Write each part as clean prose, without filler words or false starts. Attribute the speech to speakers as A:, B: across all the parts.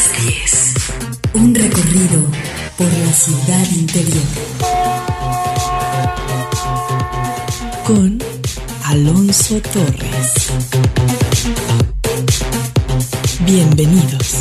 A: las 10. Un recorrido por la ciudad interior. Con Alonso Torres. Bienvenidos.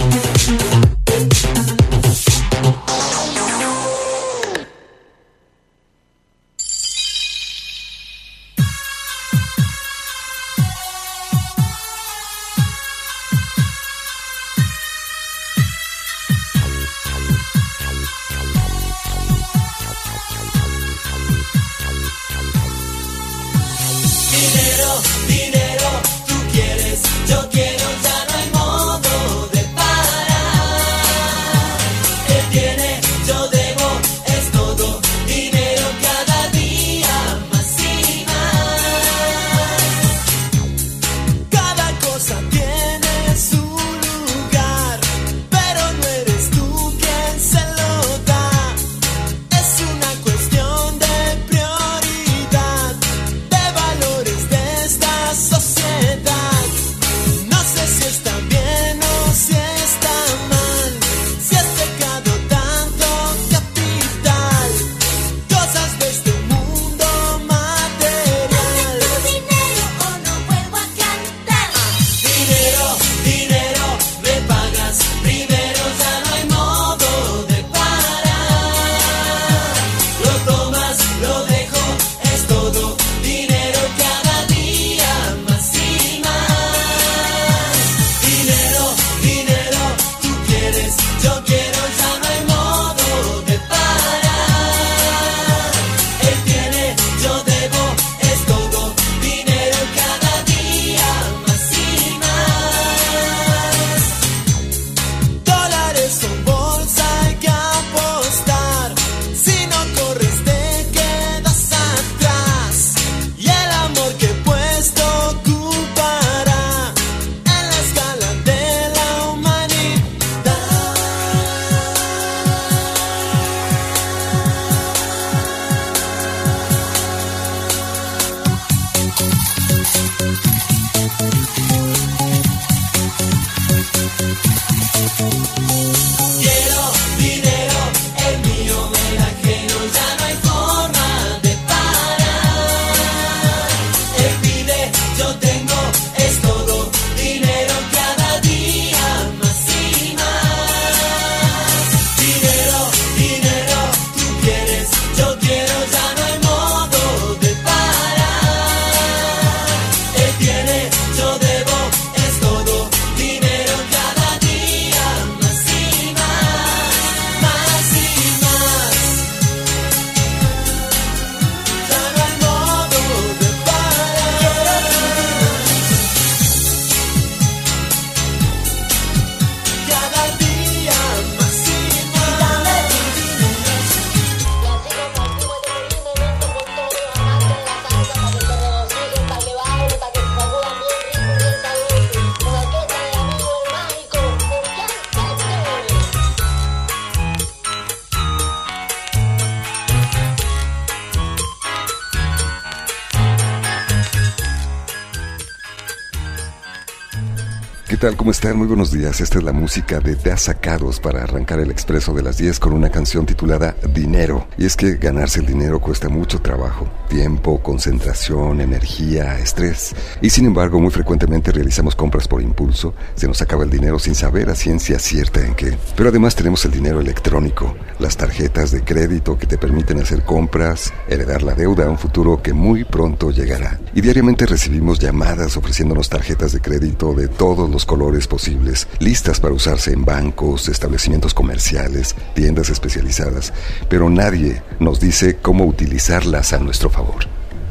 B: ¿Qué tal? ¿Cómo están? Muy buenos días. Esta es la música de Desacados para arrancar el expreso de las 10 con una canción titulada Dinero. Y es que ganarse el dinero cuesta mucho trabajo, tiempo, concentración, energía, estrés. Y sin embargo, muy frecuentemente realizamos compras por impulso, se nos acaba el dinero sin saber a ciencia cierta en qué. Pero además tenemos el dinero electrónico, las tarjetas de crédito que te permiten hacer compras, heredar la deuda a un futuro que muy pronto llegará. Y diariamente recibimos llamadas ofreciéndonos tarjetas de crédito de todos los colores posibles, listas para usarse en bancos, establecimientos comerciales, tiendas especializadas, pero nadie nos dice cómo utilizarlas a nuestro favor.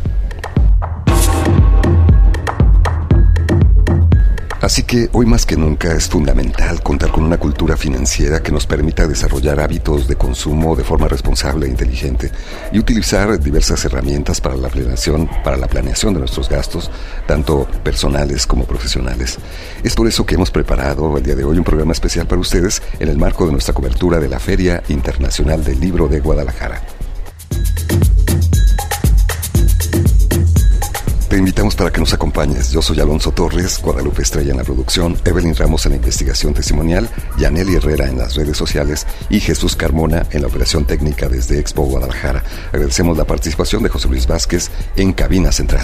B: Así que hoy más que nunca es fundamental contar con una cultura financiera que nos permita desarrollar hábitos de consumo de forma responsable e inteligente y utilizar diversas herramientas para la planeación de nuestros gastos, tanto personales como profesionales. Es por eso que hemos preparado el día de hoy un programa especial para ustedes en el marco de nuestra cobertura de la Feria Internacional del Libro de Guadalajara. Te invitamos para que nos acompañes. Yo soy Alonso Torres, Guadalupe Estrella en la producción, Evelyn Ramos en la investigación testimonial, Yaneli Herrera en las redes sociales y Jesús Carmona en la operación técnica desde Expo Guadalajara. Agradecemos la participación de José Luis Vázquez en Cabina Central.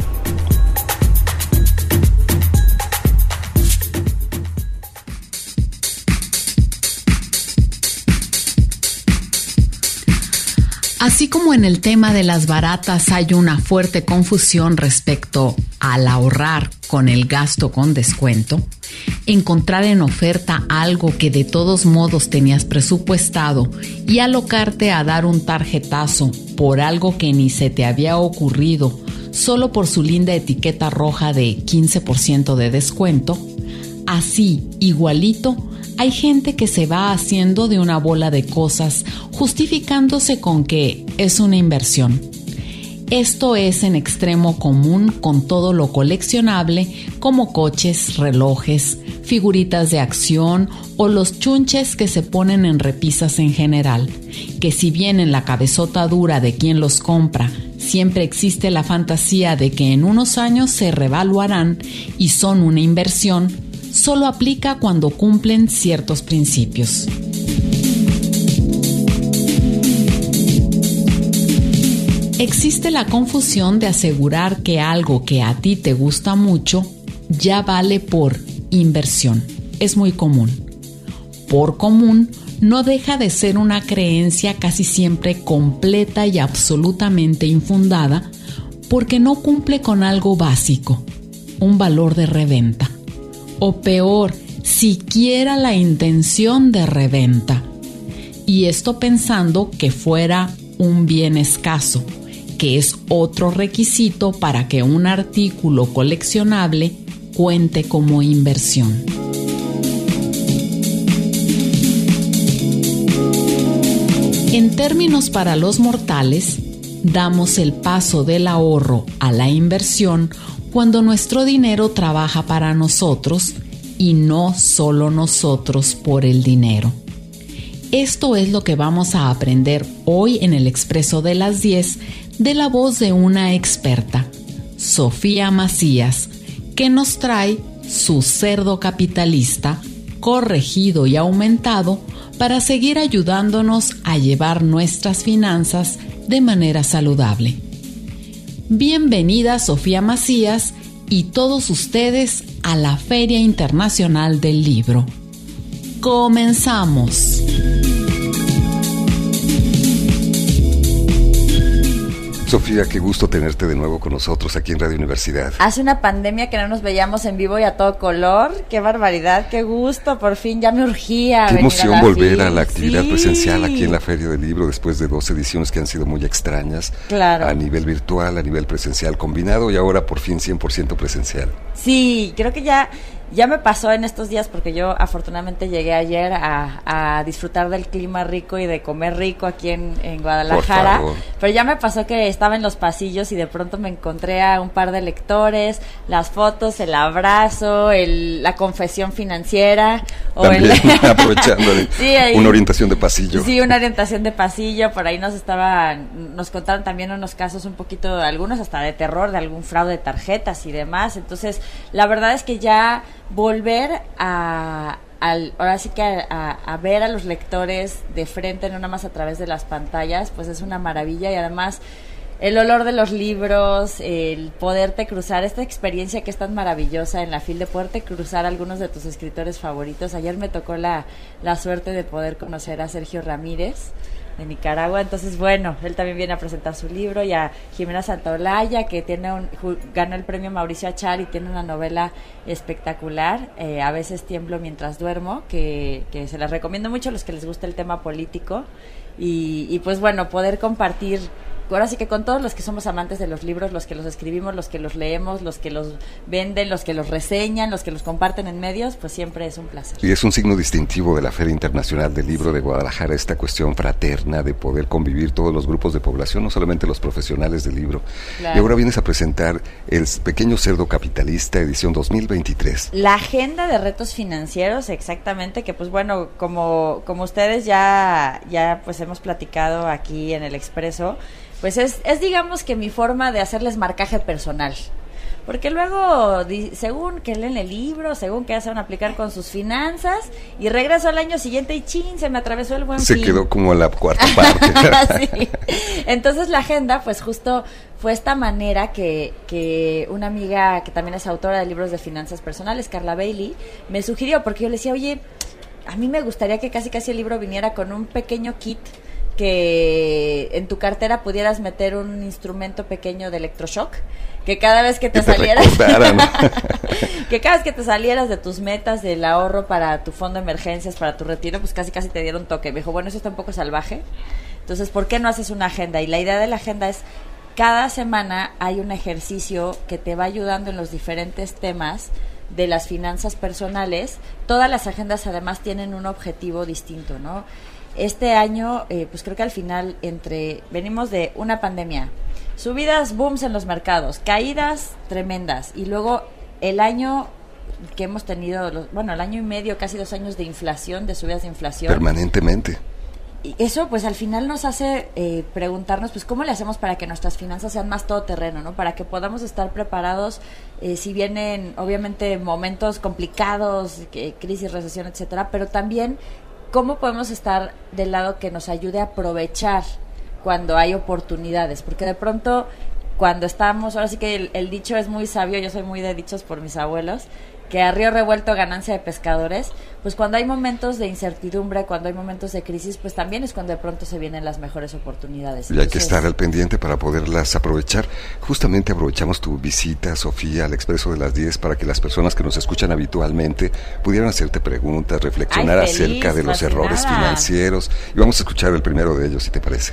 C: Así como en el tema de las baratas hay una fuerte confusión respecto al ahorrar con el gasto con descuento, encontrar en oferta algo que de todos modos tenías presupuestado y alocarte a dar un tarjetazo por algo que ni se te había ocurrido solo por su linda etiqueta roja de 15% de descuento, así, igualito, hay gente que se va haciendo de una bola de cosas justificándose con que es una inversión. Esto es en extremo común con todo lo coleccionable como coches, relojes, figuritas de acción o los chunches que se ponen en repisas en general, que si bien en la cabezota dura de quien los compra siempre existe la fantasía de que en unos años se revaluarán y son una inversión, solo aplica cuando cumplen ciertos principios. Existe la confusión de asegurar que algo que a ti te gusta mucho ya vale por inversión. Es muy común. Por común, no deja de ser una creencia casi siempre completa y absolutamente infundada porque no cumple con algo básico, un valor de reventa. O peor, siquiera la intención de reventa. Y esto pensando que fuera un bien escaso, que es otro requisito para que un artículo coleccionable cuente como inversión. En términos para los mortales, damos el paso del ahorro a la inversión cuando nuestro dinero trabaja para nosotros y no solo nosotros por el dinero. Esto es lo que vamos a aprender hoy en el Expreso de las 10 de la voz de una experta, Sofía Macías, que nos trae su cerdo capitalista, corregido y aumentado para seguir ayudándonos a llevar nuestras finanzas de manera saludable. Bienvenida Sofía Macías y todos ustedes a la Feria Internacional del Libro. ¡Comenzamos!
B: Sofía, qué gusto tenerte de nuevo con nosotros aquí en Radio Universidad.
D: Hace una pandemia que no nos veíamos en vivo y a todo color. ¡Qué barbaridad! ¡Qué gusto! Por fin ya me urgía.
B: Qué emoción volver a la actividad
D: sí.
B: presencial aquí en la Feria del Libro después de 2 ediciones que han sido muy extrañas.
D: Claro.
B: A nivel virtual, a nivel presencial combinado y ahora por fin 100% presencial.
D: Sí, creo que ya me pasó en estos días porque yo afortunadamente llegué ayer a disfrutar del clima rico y de comer rico aquí en Guadalajara.
B: Por favor.
D: Pero ya me pasó que estaba en los pasillos y de pronto me encontré a un par de lectores, las fotos, el abrazo, la confesión financiera.
B: También aprovechándole
D: sí,
B: una orientación de pasillo.
D: Sí, una orientación de pasillo. Por ahí nos contaron también unos casos un poquito, algunos hasta de terror, de algún fraude de tarjetas y demás. Entonces, la verdad es que ya volver ahora sí que a ver a los lectores de frente, no nada más a través de las pantallas, pues es una maravilla. Y además el olor de los libros, el poderte cruzar, esta experiencia que es tan maravillosa en la FIL, de poderte cruzar a algunos de tus escritores favoritos. Ayer me tocó la suerte de poder conocer a Sergio Ramírez de Nicaragua, entonces bueno, él también viene a presentar su libro, y a Jimena Santaolalla, que ganó el premio Mauricio Achar y tiene una novela espectacular, A veces tiemblo mientras duermo, que se las recomiendo mucho a los que les gusta el tema político, y pues bueno, poder compartir ahora sí que con todos los que somos amantes de los libros, los que los escribimos, los que los leemos, los que los venden, los que los reseñan, los que los comparten en medios, pues siempre es un placer.
B: Y es un signo distintivo de la Feria Internacional del Libro de Guadalajara, esta cuestión fraterna de poder convivir todos los grupos de población, no solamente los profesionales del libro. Claro. Y ahora vienes a presentar El Pequeño Cerdo Capitalista, edición 2023.
D: La agenda de retos financieros, exactamente, que pues bueno, como ustedes ya pues hemos platicado aquí en el Expreso, pues es digamos que mi forma de hacerles marcaje personal. Porque luego, según que leen el libro, según que ya se van a aplicar con sus finanzas, y regreso al año siguiente y ¡chin! Se me atravesó el Buen Fin.
B: Se quedó como a la cuarta parte.
D: Sí. Entonces la agenda, pues justo fue esta manera que una amiga que también es autora de libros de finanzas personales, Carla Bailey, me sugirió, porque yo le decía, oye, a mí me gustaría que casi el libro viniera con un pequeño kit que en tu cartera pudieras meter un instrumento pequeño de electroshock, que cada vez que te salieras que cada vez que te salieras de tus metas del ahorro para tu fondo de emergencias, para tu retiro, pues casi te diera un toque. Me dijo, bueno, eso está un poco salvaje, entonces ¿por qué no haces una agenda? Y la idea de la agenda es, cada semana hay un ejercicio que te va ayudando en los diferentes temas de las finanzas personales. Todas las agendas además tienen un objetivo distinto, ¿no? Este año, pues creo que al final venimos de una pandemia, subidas, booms en los mercados, caídas tremendas, y luego el año que hemos tenido, el año y medio, casi 2 años de inflación, de subidas de inflación.
B: Permanentemente.
D: Y eso pues al final nos hace preguntarnos, pues cómo le hacemos para que nuestras finanzas sean más todoterreno, ¿no? Para que podamos estar preparados si vienen obviamente momentos complicados, crisis, recesión, etcétera, pero también cómo podemos estar del lado que nos ayude a aprovechar cuando hay oportunidades, porque de pronto cuando estamos, ahora sí que el dicho es muy sabio, yo soy muy de dichos por mis abuelos, que a río revuelto ganancia de pescadores, pues cuando hay momentos de incertidumbre, cuando hay momentos de crisis, pues también es cuando de pronto se vienen las mejores oportunidades.
B: Y hay que estar al pendiente para poderlas aprovechar. Justamente aprovechamos tu visita, Sofía, al Expreso de las 10 para que las personas que nos escuchan habitualmente pudieran hacerte preguntas, reflexionar acerca de los errores financieros. Y vamos a escuchar el primero de ellos, si te parece.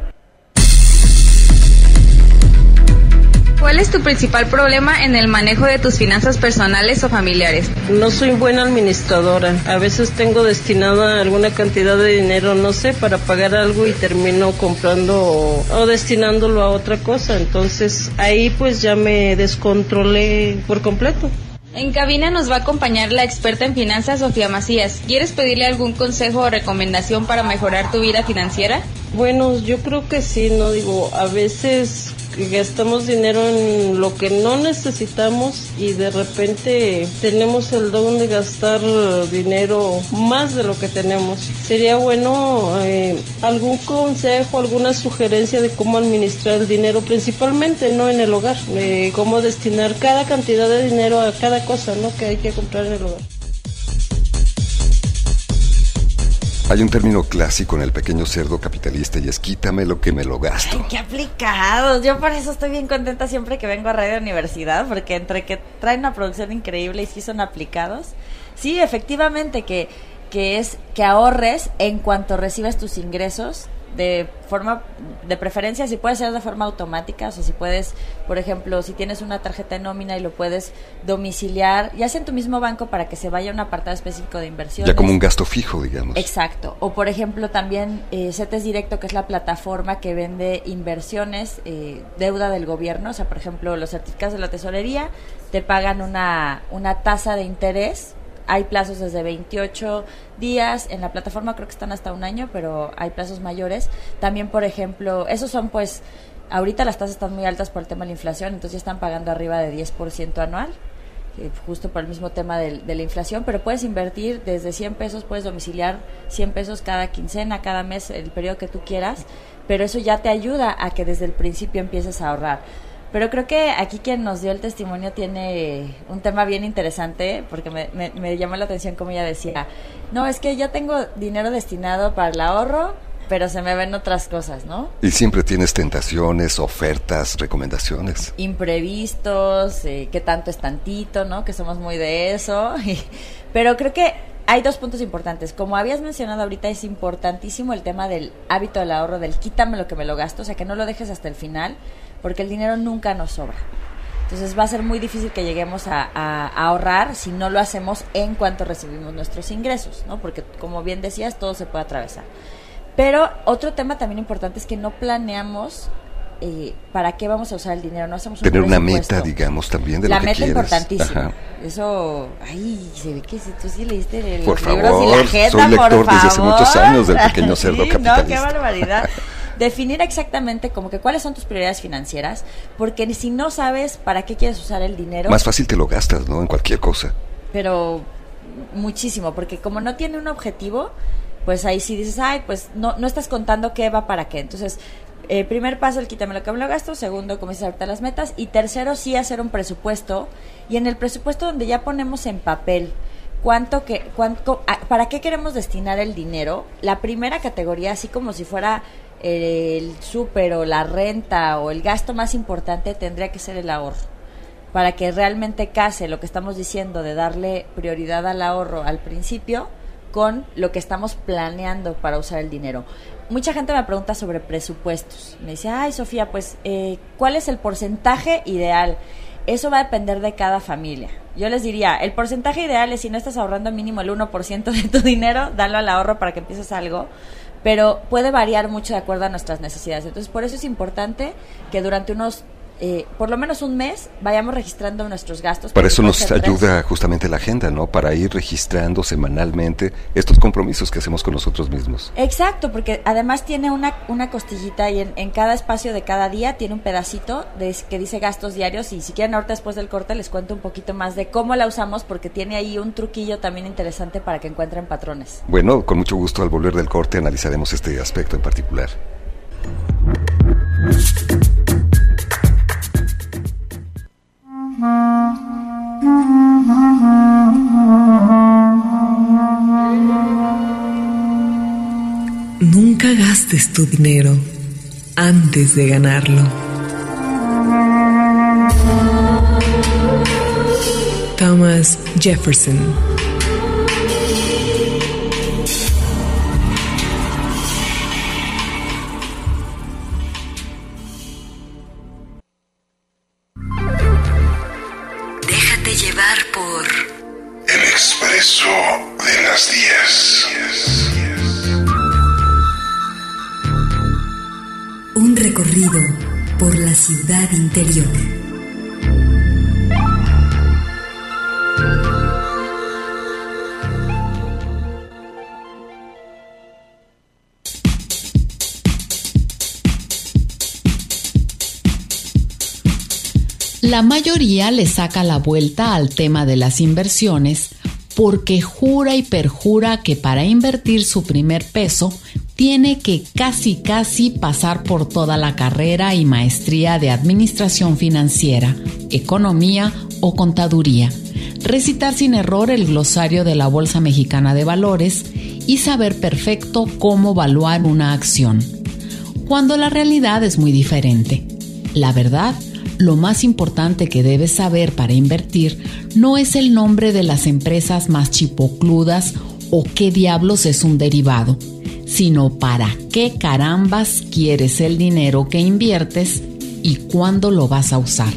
E: ¿Cuál es tu principal problema en el manejo de tus finanzas personales o familiares?
F: No soy buena administradora. A veces tengo destinada alguna cantidad de dinero, no sé, para pagar algo y termino comprando o destinándolo a otra cosa. Entonces ahí pues ya me descontrolé por completo.
E: En cabina nos va a acompañar la experta en finanzas, Sofía Macías. ¿Quieres pedirle algún consejo o recomendación para mejorar tu vida financiera?
F: Bueno, yo creo que sí, ¿no? Digo, a veces gastamos dinero en lo que no necesitamos y de repente tenemos el don de gastar dinero más de lo que tenemos. Sería bueno algún consejo, alguna sugerencia de cómo administrar el dinero, principalmente no en el hogar, cómo destinar cada cantidad de dinero a cada cosa, ¿no?, que hay que comprar en el hogar.
B: Hay un término clásico en el pequeño cerdo capitalista y es quítame lo que me lo gasto.
D: ¡Ay, qué aplicados! Yo por eso estoy bien contenta siempre que vengo a Radio Universidad, porque entre que traen una producción increíble y sí son aplicados. Sí, efectivamente, que es que ahorres en cuanto recibes tus ingresos, de preferencia, si puede ser de forma automática, o sea, si puedes, por ejemplo, si tienes una tarjeta de nómina y lo puedes domiciliar, ya sea en tu mismo banco para que se vaya a un apartado específico de inversiones.
B: Ya como un gasto fijo, digamos.
D: Exacto. O, por ejemplo, también CETES Directo, que es la plataforma que vende inversiones, deuda del gobierno. O sea, por ejemplo, los certificados de la tesorería te pagan una tasa de interés. Hay plazos desde 28 días, en la plataforma creo que están hasta 1 año, pero hay plazos mayores. También, por ejemplo, esos son pues, ahorita las tasas están muy altas por el tema de la inflación, entonces ya están pagando arriba de 10% anual, justo por el mismo tema de la inflación, pero puedes invertir desde 100 pesos, puedes domiciliar 100 pesos cada quincena, cada mes, el periodo que tú quieras, pero eso ya te ayuda a que desde el principio empieces a ahorrar. Pero creo que aquí quien nos dio el testimonio tiene un tema bien interesante, porque me llamó la atención como ella decía, no, es que ya tengo dinero destinado para el ahorro, pero se me ven otras cosas, ¿no?
B: Y siempre tienes tentaciones, ofertas, recomendaciones.
D: Imprevistos, que tanto es tantito, ¿no? Que somos muy de eso. Pero creo que hay 2 puntos importantes. Como habías mencionado ahorita, es importantísimo el tema del hábito del ahorro, del quítame lo que me lo gasto, o sea, que no lo dejes hasta el final, porque el dinero nunca nos sobra. Entonces va a ser muy difícil que lleguemos a ahorrar si no lo hacemos en cuanto recibimos nuestros ingresos, ¿no? Porque, como bien decías, todo se puede atravesar. Pero otro tema también importante es que no planeamos para qué vamos a usar el dinero, no hacemos un
B: tener una
D: presupuesto.
B: meta, digamos, también de lo que quieres.
D: La meta importantísima.
B: Ajá.
D: Eso, ay, se ve que tú sí leíste
B: por
D: los libros
B: favor,
D: y la agenda,
B: soy lector
D: por
B: desde hace
D: favor.
B: muchos años del pequeño cerdo
D: sí,
B: capitalista.
D: No, qué barbaridad. definir exactamente como que cuáles son tus prioridades financieras, porque si no sabes para qué quieres usar el dinero...
B: Más fácil te lo gastas, ¿no? En cualquier cosa.
D: Pero muchísimo, porque como no tiene un objetivo, pues ahí sí dices, ay, pues no estás contando qué va para qué. Entonces, primer paso, el quítame lo que me lo gasto. Segundo, comienza a darte las metas. Y tercero, sí hacer un presupuesto. Y en el presupuesto donde ya ponemos en papel para qué queremos destinar el dinero. La primera categoría, así como si fuera el súper o la renta o el gasto más importante, tendría que ser el ahorro, para que realmente case lo que estamos diciendo de darle prioridad al ahorro al principio con lo que estamos planeando para usar el dinero. Mucha gente me pregunta sobre presupuestos. Me dice, ay, Sofía, pues, ¿cuál es el porcentaje ideal? Eso va a depender de cada familia. Yo les diría, el porcentaje ideal es si no estás ahorrando mínimo el 1% de tu dinero, dalo al ahorro para que empieces algo, pero puede variar mucho de acuerdo a nuestras necesidades. Entonces, por eso es importante que durante por lo menos un mes vayamos registrando nuestros gastos.
B: Para eso nos ayuda justamente la agenda, ¿no? Para ir registrando semanalmente estos compromisos que hacemos con nosotros mismos.
D: Exacto, porque además tiene una costillita y en cada espacio de cada día tiene un pedacito que dice gastos diarios, y si quieren ahorita después del corte les cuento un poquito más de cómo la usamos, porque tiene ahí un truquillo también interesante para que encuentren patrones.
B: Bueno, con mucho gusto al volver del corte analizaremos este aspecto en particular.
A: Nunca gastes tu dinero antes de ganarlo. Thomas Jefferson.
G: Déjate llevar por
H: El Expreso de las 10.
A: Un recorrido por la ciudad interior.
C: La mayoría le saca la vuelta al tema de las inversiones porque jura y perjura que para invertir su primer peso tiene que casi pasar por toda la carrera y maestría de administración financiera, economía o contaduría, recitar sin error el glosario de la Bolsa Mexicana de Valores y saber perfecto cómo evaluar una acción, cuando la realidad es muy diferente. La verdad, lo más importante que debes saber para invertir no es el nombre de las empresas más chipocludas o qué diablos es un derivado, sino para qué carambas quieres el dinero que inviertes y cuándo lo vas a usar.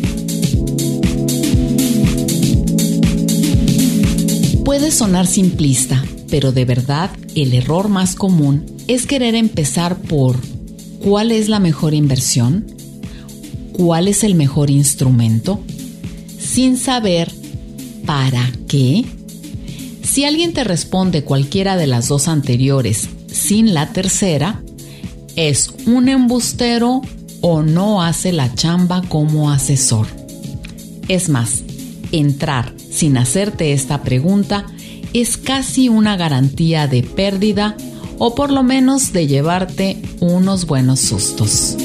C: Puede sonar simplista, pero de verdad el error más común es querer empezar por ¿cuál es la mejor inversión? ¿Cuál es el mejor instrumento? Sin saber ¿para qué? Si alguien te responde cualquiera de las dos anteriores sin la tercera, es un embustero o no hace la chamba como asesor. Es más, entrar sin hacerte esta pregunta es casi una garantía de pérdida o por lo menos de llevarte unos buenos sustos.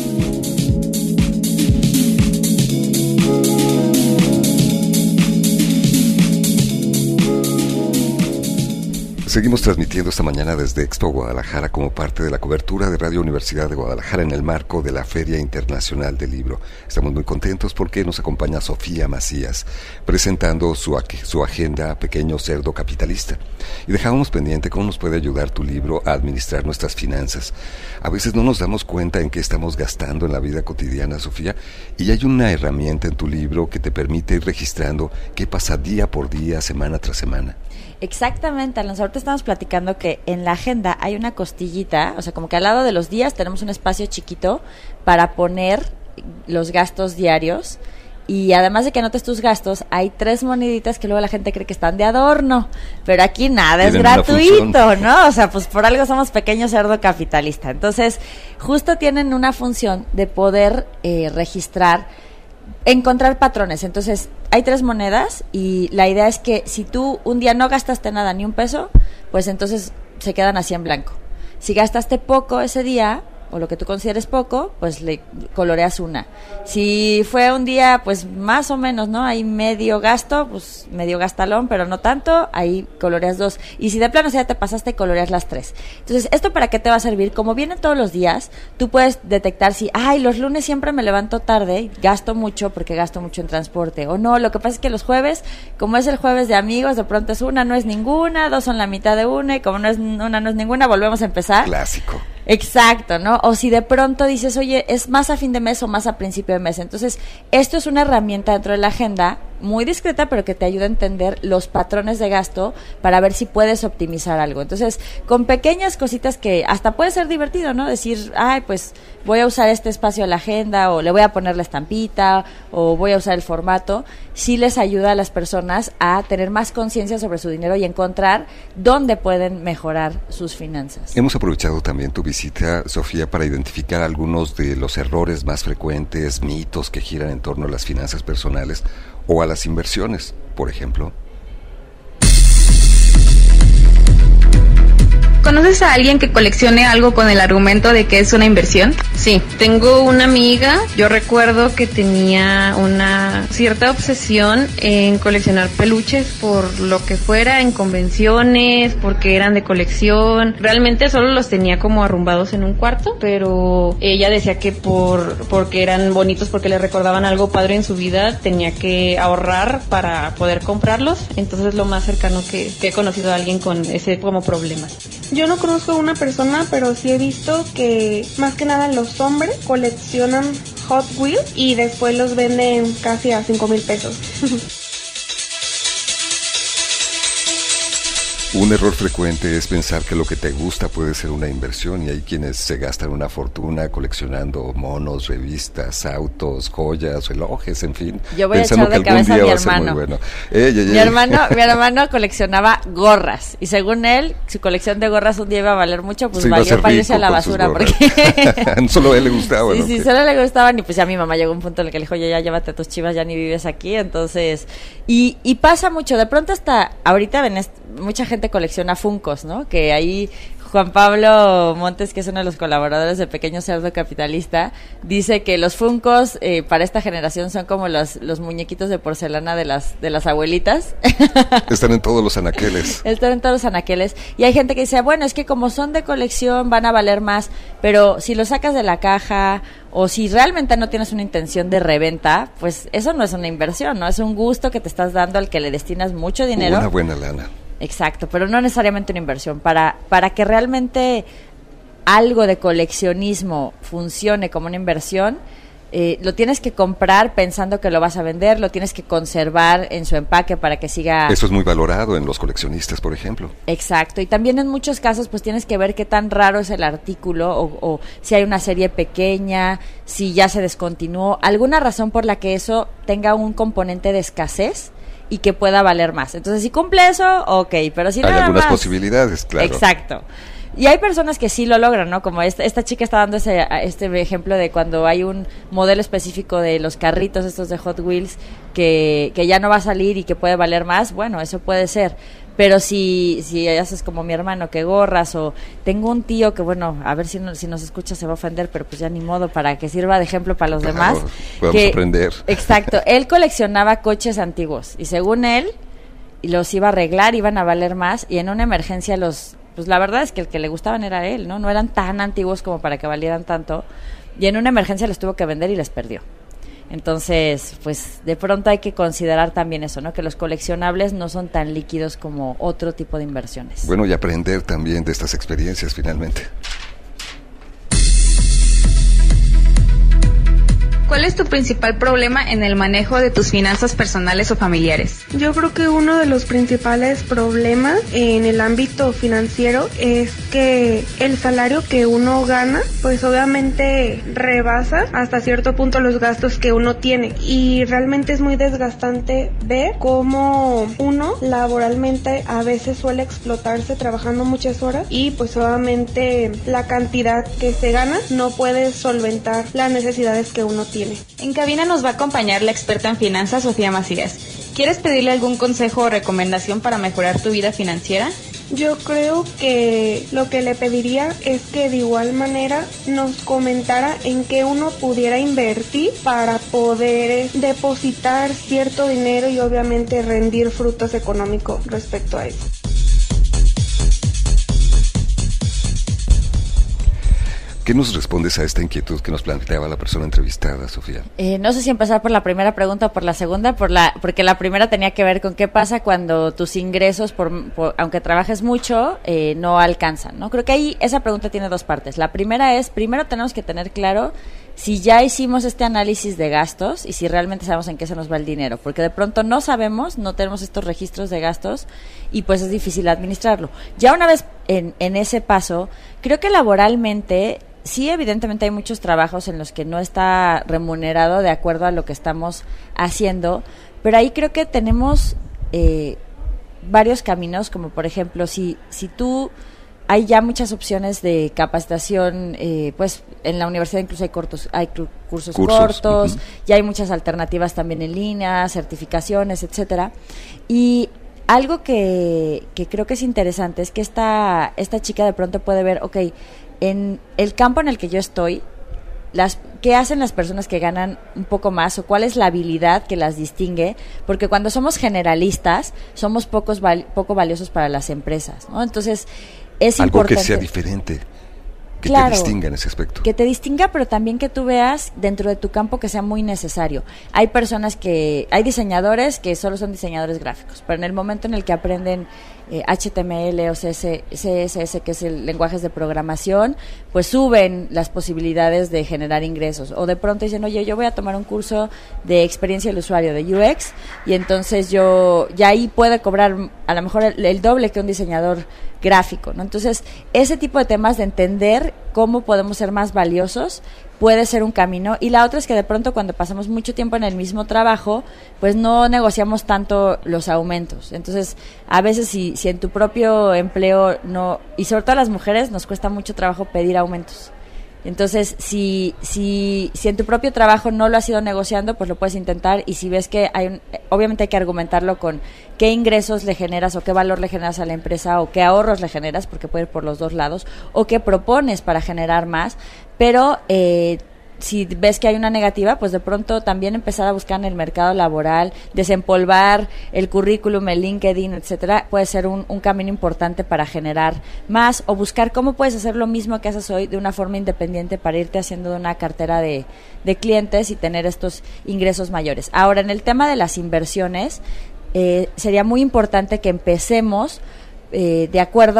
B: Seguimos transmitiendo esta mañana desde Expo Guadalajara como parte de la cobertura de Radio Universidad de Guadalajara en el marco de la Feria Internacional del Libro. Estamos muy contentos porque nos acompaña Sofía Macías presentando su agenda Pequeño Cerdo Capitalista. Y dejábamos pendiente cómo nos puede ayudar tu libro a administrar nuestras finanzas. A veces no nos damos cuenta en qué estamos gastando en la vida cotidiana, Sofía, y hay una herramienta en tu libro que te permite ir registrando qué pasa día por día, semana tras semana.
D: Exactamente, Alonso. Ahorita estamos platicando que en la agenda hay una costillita, o sea, como que al lado de los días tenemos un espacio chiquito para poner los gastos diarios y además de que anotes tus gastos, hay 3 moneditas que luego la gente cree que están de adorno, pero aquí nada es gratuito, ¿no? O sea, pues por algo somos pequeño cerdo capitalista. Entonces, justo tienen una función de poder registrar, encontrar patrones. Entonces, hay 3 monedas y la idea es que si tú un día no gastaste nada, ni un peso, pues entonces se quedan así en blanco. Si gastaste poco ese día, o lo que tú consideres poco, pues le coloreas una. Si fue un día, pues más o menos, ¿no? Hay medio gasto, pues medio gastalón, pero no tanto, ahí coloreas 2. Y si de plano ya te pasaste, coloreas las 3. Entonces, ¿esto para qué te va a servir? Como vienen todos los días, tú puedes detectar si, los lunes siempre me levanto tarde, gasto mucho porque gasto mucho en transporte. O no, lo que pasa es que los jueves, como es el jueves de amigos, de pronto es una, no es ninguna, 2 son la mitad de una, y como no es una, no es ninguna, volvemos a empezar.
B: Clásico.
D: Exacto, ¿no? O si de pronto dices, oye, es más a fin de mes o más a principio de mes. Entonces, esto es una herramienta dentro de la agenda muy discreta, pero que te ayuda a entender los patrones de gasto para ver si puedes optimizar algo. Entonces, con pequeñas cositas que hasta puede ser divertido, ¿no? Decir, pues voy a usar este espacio de la agenda, o le voy a poner la estampita, o voy a usar el formato, sí les ayuda a las personas a tener más conciencia sobre su dinero y encontrar dónde pueden mejorar sus finanzas.
B: Hemos aprovechado también tu visita, Sofía, para identificar algunos de los errores más frecuentes, mitos que giran en torno a las finanzas personales o a las inversiones, por ejemplo.
E: ¿Conoces a alguien que coleccione algo con el argumento de que es una inversión?
I: Sí, tengo una amiga, yo recuerdo que tenía una cierta obsesión en coleccionar peluches por lo que fuera, en convenciones, porque eran de colección. Realmente solo los tenía como arrumbados en un cuarto, pero ella decía que porque eran bonitos, porque le recordaban algo padre en su vida, tenía que ahorrar para poder comprarlos. Entonces lo más cercano que he conocido a alguien con ese como problema.
J: Yo no conozco a una persona, pero sí he visto que más que nada los hombres coleccionan Hot Wheels y después los venden casi a 5,000 pesos.
B: Un error frecuente es pensar que lo que te gusta puede ser una inversión, y hay quienes se gastan una fortuna coleccionando monos, revistas, autos, joyas, relojes, en fin.
D: Yo voy a echar de cabeza a mi hermano.
B: Bueno.
D: Mi hermano coleccionaba gorras, y según él, su colección de gorras un día iba a valer mucho, pues valió para irse a la basura. Porque
B: solo a él le gustaban.
D: Sí, sí, solo le gustaban, y pues ya mi mamá llegó a un punto en el que le dijo, ya llévate a tus chivas, ya ni vives aquí. Entonces, y pasa mucho, de pronto hasta ahorita ven mucha gente colecciona Funkos, ¿no? Que ahí Juan Pablo Montes, que es uno de los colaboradores de Pequeño Cerdo Capitalista, dice que los Funkos para esta generación son como los muñequitos de porcelana de las abuelitas.
B: Están en todos los anaqueles.
D: Están en todos los anaqueles. Y hay gente que dice, bueno, es que como son de colección van a valer más, pero si los sacas de la caja o si realmente no tienes una intención de reventa, pues eso no es una inversión, ¿no? Es un gusto que te estás dando al que le destinas mucho dinero.
B: Una buena lana.
D: Exacto, pero no necesariamente una inversión. Para que realmente algo de coleccionismo funcione como una inversión, lo tienes que comprar pensando que lo vas a vender, lo tienes que conservar en su empaque para que siga...
B: Eso es muy valorado en los coleccionistas, por ejemplo.
D: Exacto, y también en muchos casos pues tienes que ver qué tan raro es el artículo, o si hay una serie pequeña, si ya se descontinuó, alguna razón por la que eso tenga un componente de escasez y que pueda valer más. Entonces, si cumple eso, ok, pero si no,
B: hay
D: nada
B: algunas
D: más,
B: posibilidades, claro.
D: Exacto. Y hay personas que sí lo logran, ¿no? Como esta chica está dando este ejemplo de cuando hay un modelo específico de los carritos estos de Hot Wheels que ya no va a salir y que puede valer más, bueno, eso puede ser. Pero si haces como mi hermano, que gorras, o tengo un tío que, bueno, a ver si nos escucha se va a ofender, pero pues ya ni modo, para que sirva de ejemplo para los demás.
B: Podemos aprender.
D: Exacto, él coleccionaba coches antiguos y según él los iba a arreglar, iban a valer más, y en una emergencia pues la verdad es que el que le gustaban era él, ¿no? No eran tan antiguos como para que valieran tanto, y en una emergencia los tuvo que vender y les perdió. Entonces, pues de pronto hay que considerar también eso, ¿no? Que los coleccionables no son tan líquidos como otro tipo de inversiones.
B: Bueno, y aprender también de estas experiencias finalmente.
E: ¿Cuál ¿Cuál es tu principal problema en el manejo de tus finanzas personales o familiares?
J: Yo creo que uno de los principales problemas en el ámbito financiero es que el salario que uno gana, pues obviamente rebasa hasta cierto punto los gastos que uno tiene, y realmente es muy desgastante ver cómo uno laboralmente a veces suele explotarse trabajando muchas horas y pues obviamente la cantidad que se gana no puede solventar las necesidades que uno tiene.
E: En cabina nos va a acompañar la experta en finanzas, Sofía Macías. ¿Quieres pedirle algún consejo o recomendación para mejorar tu vida financiera?
J: Yo creo que lo que le pediría es que de igual manera nos comentara en qué uno pudiera invertir para poder depositar cierto dinero y obviamente rendir frutos económicos respecto a eso.
B: ¿Qué nos respondes a esta inquietud que nos planteaba la persona entrevistada, Sofía?
D: No sé si empezar por la primera pregunta o por la segunda, porque la primera tenía que ver con qué pasa cuando tus ingresos, aunque trabajes mucho, no alcanzan, ¿no? Creo que ahí esa pregunta tiene dos partes. La primera es, primero tenemos que tener claro si ya hicimos este análisis de gastos y si realmente sabemos en qué se nos va el dinero, porque de pronto no sabemos, no tenemos estos registros de gastos y pues es difícil administrarlo. Ya una vez en ese paso, creo que laboralmente sí, evidentemente hay muchos trabajos en los que no está remunerado de acuerdo a lo que estamos haciendo, pero ahí creo que tenemos varios caminos, como por ejemplo, si tú hay ya muchas opciones de capacitación, pues en la universidad incluso hay cursos cortos, ya hay muchas alternativas también en línea, certificaciones, etcétera. Y algo que creo que es interesante es que esta chica de pronto puede ver, okay, en el campo en el que yo estoy, ¿qué hacen las personas que ganan un poco más o cuál es la habilidad que las distingue? Porque cuando somos generalistas, somos poco valiosos para las empresas, ¿no? Entonces, es
B: algo
D: importante.
B: Que sea diferente, que
D: claro,
B: te distinga en ese aspecto.
D: Que te distinga, pero también que tú veas dentro de tu campo que sea muy necesario. Hay diseñadores que solo son diseñadores gráficos, pero en el momento en el que aprenden HTML o CSS, que es el lenguajes de programación, pues suben las posibilidades de generar ingresos. O de pronto dicen, oye, yo voy a tomar un curso de experiencia del usuario, de UX, y entonces yo ya ahí puedo cobrar a lo mejor el doble que un diseñador gráfico, ¿no? Entonces, ese tipo de temas de entender cómo podemos ser más valiosos puede ser un camino, y la otra es que de pronto cuando pasamos mucho tiempo en el mismo trabajo, pues no negociamos tanto los aumentos. Entonces, a veces si en tu propio empleo no, y sobre todo a las mujeres nos cuesta mucho trabajo pedir aumentos. Entonces, si en tu propio trabajo no lo has ido negociando, pues lo puedes intentar, y si ves que obviamente hay que argumentarlo con qué ingresos le generas o qué valor le generas a la empresa o qué ahorros le generas, porque puede ir por los dos lados, o qué propones para generar más, pero si ves que hay una negativa, pues de pronto también empezar a buscar en el mercado laboral, desempolvar el currículum, el LinkedIn, etcétera, puede ser un camino importante para generar más, o buscar cómo puedes hacer lo mismo que haces hoy de una forma independiente para irte haciendo de una cartera de clientes y tener estos ingresos mayores. Ahora, en el tema de las inversiones, sería muy importante que empecemos de acuerdo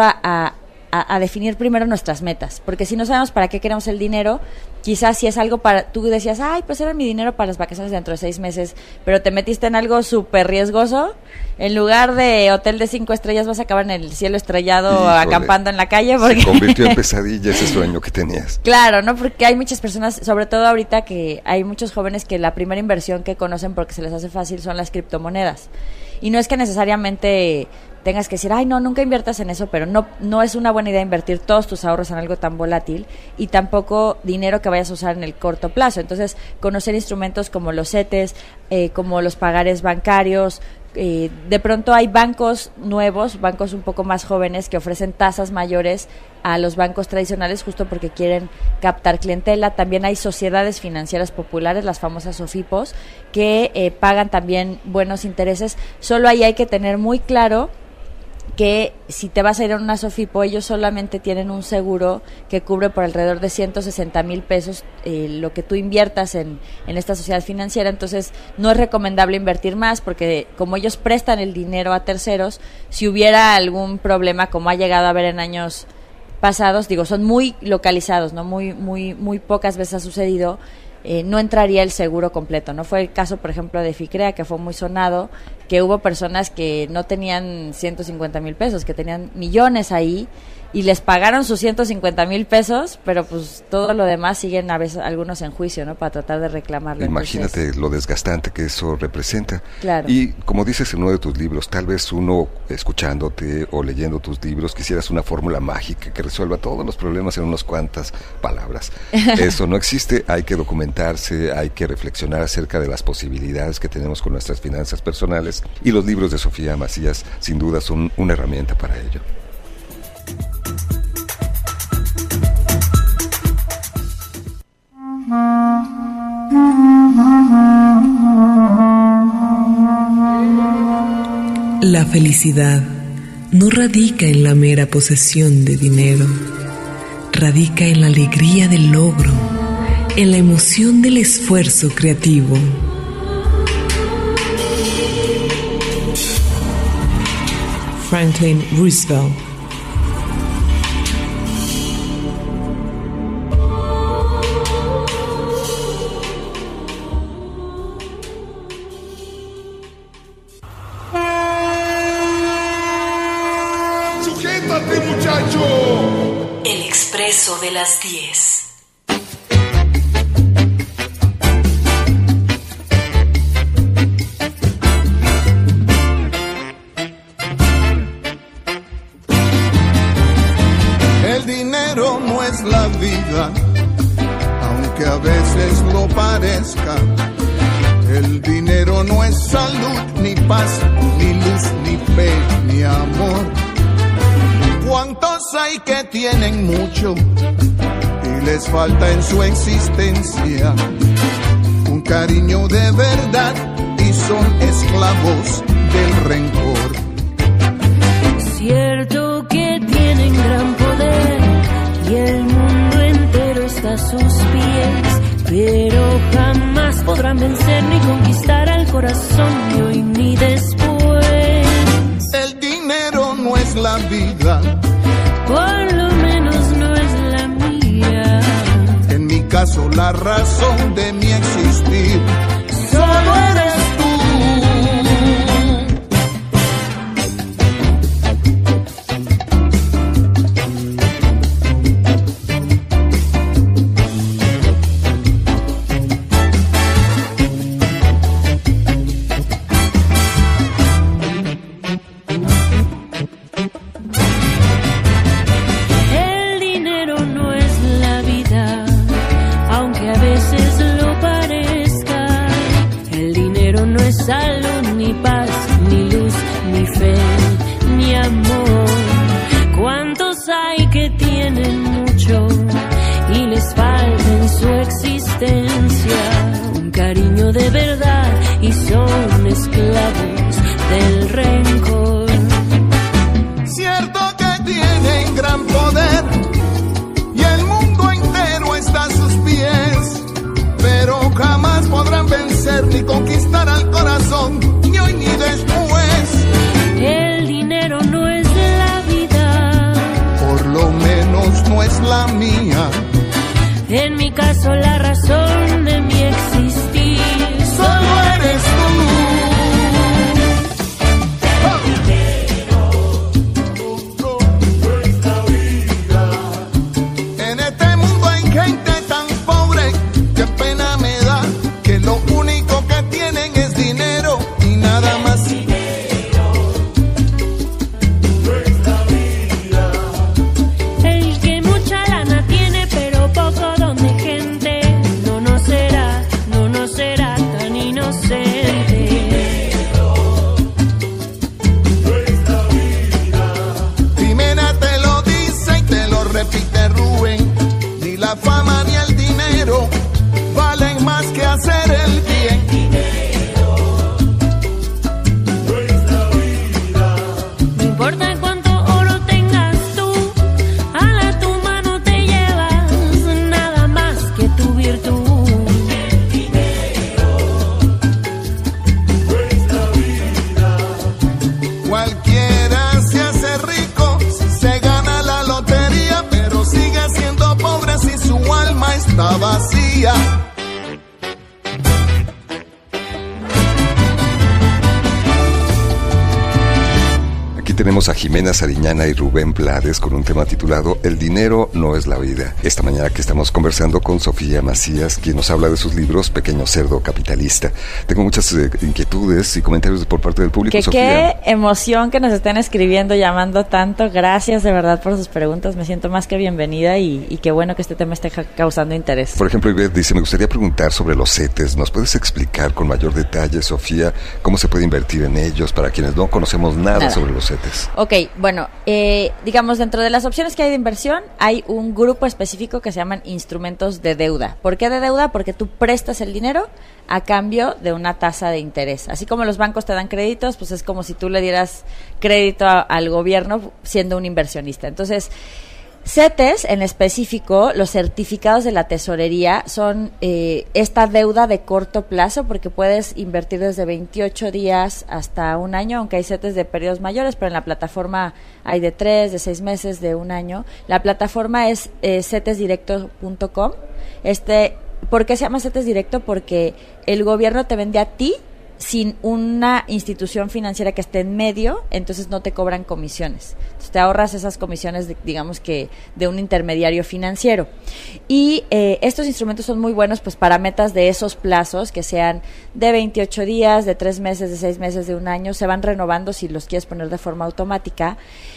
D: a definir primero nuestras metas, porque si no sabemos para qué queremos el dinero, quizás si es algo tú decías, ay, pues era mi dinero para las vacaciones dentro de 6 meses, pero te metiste en algo súper riesgoso, en lugar de hotel de 5 estrellas vas a acabar en el cielo estrellado. Híjole, acampando en la calle. Porque
B: se convirtió en pesadilla ese sueño que tenías.
D: Claro, ¿no? Porque hay muchas personas, sobre todo ahorita que hay muchos jóvenes que la primera inversión que conocen porque se les hace fácil son las criptomonedas. Y no es que necesariamente tengas que decir, ay, no, nunca inviertas en eso, pero no es una buena idea invertir todos tus ahorros en algo tan volátil y tampoco dinero que vayas a usar en el corto plazo. Entonces, conocer instrumentos como los CETES, como los pagares bancarios. De pronto hay bancos nuevos, bancos un poco más jóvenes que ofrecen tasas mayores a los bancos tradicionales justo porque quieren captar clientela. También hay sociedades financieras populares, las famosas SOFIPOS, que pagan también buenos intereses. Solo ahí hay que tener muy claro que si te vas a ir a una SOFIPO, ellos solamente tienen un seguro que cubre por alrededor de 160,000 pesos lo que tú inviertas en esta sociedad financiera. Entonces no es recomendable invertir más porque como ellos prestan el dinero a terceros, si hubiera algún problema como ha llegado a haber en años pasados, son muy localizados, no muy pocas veces ha sucedido, no entraría el seguro completo. No fue el caso, por ejemplo, de FICREA, que fue muy sonado, que hubo personas que no tenían 150,000 pesos, que tenían millones ahí, y les pagaron sus 150,000 pesos, pero pues todo lo demás siguen a veces algunos en juicio, ¿no? Para tratar de reclamarlo.
B: Imagínate entonces, lo desgastante que eso representa.
D: Claro.
B: Y como dices en uno de tus libros, tal vez uno escuchándote o leyendo tus libros quisieras una fórmula mágica que resuelva todos los problemas en unas cuantas palabras. Eso no existe, hay que documentarse, hay que reflexionar acerca de las posibilidades que tenemos con nuestras finanzas personales, y los libros de Sofía Macías sin duda son una herramienta para ello.
K: La felicidad no radica en la mera posesión de dinero, radica en la alegría del logro, en la emoción del esfuerzo creativo. Franklin Roosevelt.
H: ¡Sujétate, muchacho!
G: El Expreso de las 10.
L: El dinero no es la vida, aunque a veces lo parezca. El dinero no es salud, ni paz, ni luz, ni fe, ni amor. ¿Cuántos hay que tienen mucho y les falta en su existencia un cariño de verdad y son esclavos del rencor?
M: Cierto que tienen gran poder y el mundo entero está a sus pies, pero jamás podrán vencer ni conquistar al corazón ni hoy ni después.
L: El dinero no es la vida,
M: por lo menos no es la mía.
L: En mi caso la razón de mi existir solo eres tú.
M: Salud, ni paz, ni luz, ni fe, ni amor. ¿Cuántos hay que tienen mucho y les falta en su existencia un cariño de verdad y son esclavos del rencor?
L: Cierto que tienen gran poder y el mundo entero está a sus pies, pero jamás podrán vencer ni conquistar al corazón, ni hoy ni después.
M: El dinero no es la vida,
L: por lo menos no es la mía.
M: En mi caso la razón de mi existir
L: solo eres tú.
B: Aquí tenemos a Jimena Sariñana y Rubén Blades con un tema titulado El dinero no es la vida. Esta mañana que estamos conversando con Sofía Macías, quien nos habla de sus libros Pequeño Cerdo Capitalista. Tengo muchas inquietudes y comentarios por parte del público, Sofía.
D: Qué emoción que nos estén escribiendo, llamando tanto. Gracias de verdad por sus preguntas. Me siento más que bienvenida y qué bueno que este tema esté causando interés.
B: Por ejemplo, Ivette dice, me gustaría preguntar sobre los CETES. ¿Nos puedes explicar con mayor detalle, Sofía, cómo se puede invertir en ellos para quienes no conocemos nada sobre los CETES?
D: Ok, bueno, digamos, dentro de las opciones que hay de inversión, hay un grupo específico que se llaman instrumentos de deuda. ¿Por qué de deuda? Porque tú prestas el dinero a cambio de una tasa de interés. Así como los bancos te dan créditos, pues es como si tú le dieras crédito al gobierno siendo un inversionista. Entonces, CETES, en específico, los certificados de la tesorería son esta deuda de corto plazo, porque puedes invertir desde 28 días hasta un año, aunque hay CETES de periodos mayores, pero en la plataforma hay de 3, de 6 meses, de un año. La plataforma es cetesdirecto.com. ¿Por qué se llama CETES Directo? Porque el gobierno te vende a ti sin una institución financiera que esté en medio, entonces no te cobran comisiones. Entonces te ahorras esas comisiones, digamos que de un intermediario financiero. Y estos instrumentos son muy buenos pues para metas de esos plazos, que sean de 28 días, de 3 meses, de 6 meses, de un año. Se van renovando si los quieres poner de forma automática.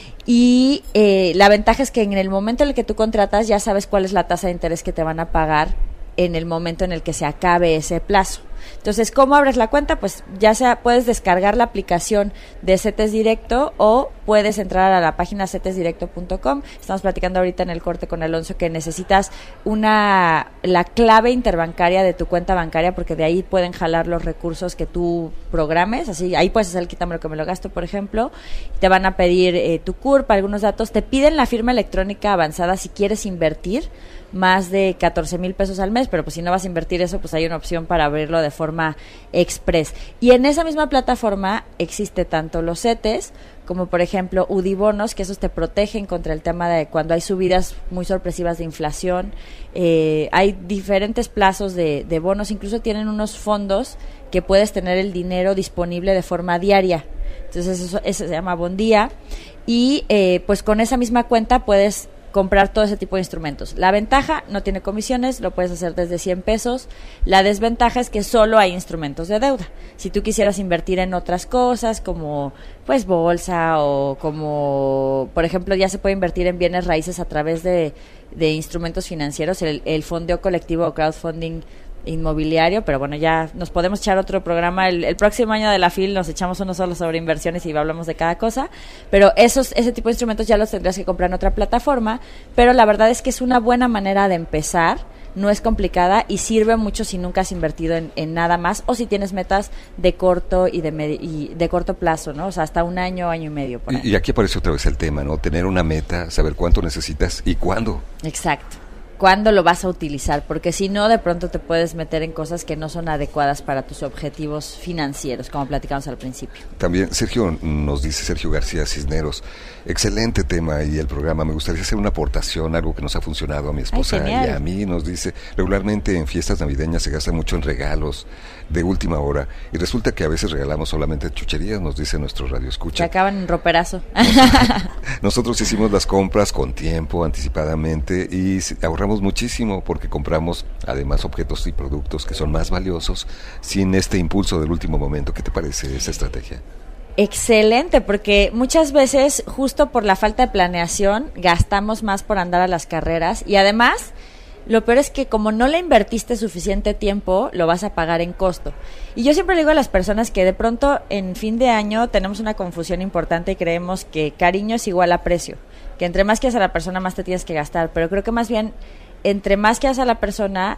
D: Y la ventaja es que en el momento en el que tú contratas ya sabes cuál es la tasa de interés que te van a pagar en el momento en el que se acabe ese plazo. Entonces, ¿cómo abres la cuenta? Pues ya sea puedes descargar la aplicación de CETES Directo o puedes entrar a la página cetesdirecto.com. Estamos platicando ahorita en el corte con Alonso que necesitas la clave interbancaria de tu cuenta bancaria, porque de ahí pueden jalar los recursos que tú programes. Así, ahí puedes hacer el quítame lo que me lo gasto, por ejemplo. Te van a pedir tu CURP, algunos datos. Te piden la firma electrónica avanzada si quieres invertir más de 14,000 pesos al mes, pero pues si no vas a invertir eso, pues hay una opción para abrirlo de forma express. Y en esa misma plataforma existe tanto los CETES como, por ejemplo, UDIbonos, que esos te protegen contra el tema de cuando hay subidas muy sorpresivas de inflación. Hay diferentes plazos de bonos, incluso tienen unos fondos que puedes tener el dinero disponible de forma diaria. Entonces eso se llama Bondía. Y pues con esa misma cuenta puedes comprar todo ese tipo de instrumentos. La ventaja, no tiene comisiones, lo puedes hacer desde 100 pesos. La desventaja es que solo hay instrumentos de deuda. Si tú quisieras invertir en otras cosas, como pues bolsa o como, por ejemplo, ya se puede invertir en bienes raíces a través de instrumentos financieros, el fondeo colectivo o crowdfunding inmobiliario, pero bueno, ya nos podemos echar otro programa. El próximo año de la FIL nos echamos uno solo sobre inversiones y hablamos de cada cosa, pero ese tipo de instrumentos ya los tendrás que comprar en otra plataforma, pero la verdad es que es una buena manera de empezar, no es complicada y sirve mucho si nunca has invertido en nada más o si tienes metas de corto y de corto plazo, ¿no? O sea, hasta un año, año y medio. Por ahí.
B: Y aquí aparece otra vez el tema, ¿no? Tener una meta, saber cuánto necesitas y cuándo.
D: Exacto. ¿Cuándo lo vas a utilizar? Porque si no, de pronto te puedes meter en cosas que no son adecuadas para tus objetivos financieros, como platicamos al principio.
B: También Sergio nos dice, Sergio García Cisneros, excelente tema y el programa, me gustaría hacer una aportación, algo que nos ha funcionado a mi esposa y a mí. Nos dice, regularmente en fiestas navideñas se gasta mucho en regalos de última hora y resulta que a veces regalamos solamente chucherías, nos dice nuestro radioescucha.
D: Que acaban en roperazo.
B: Nosotros hicimos las compras con tiempo, anticipadamente, y ahorramos muchísimo porque compramos además objetos y productos que son más valiosos sin este impulso del último momento. ¿Qué te parece esa estrategia?
D: Excelente, porque muchas veces justo por la falta de planeación gastamos más por andar a las carreras y además lo peor es que como no le invertiste suficiente tiempo, lo vas a pagar en costo. Y yo siempre le digo a las personas que de pronto en fin de año tenemos una confusión importante y creemos que cariño es igual a precio, que entre más quieras a la persona más te tienes que gastar, pero creo que más bien entre más quieras a la persona,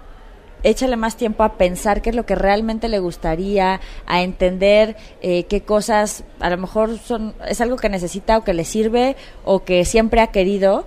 D: échale más tiempo a pensar qué es lo que realmente le gustaría, a entender qué cosas a lo mejor es algo que necesita o que le sirve o que siempre ha querido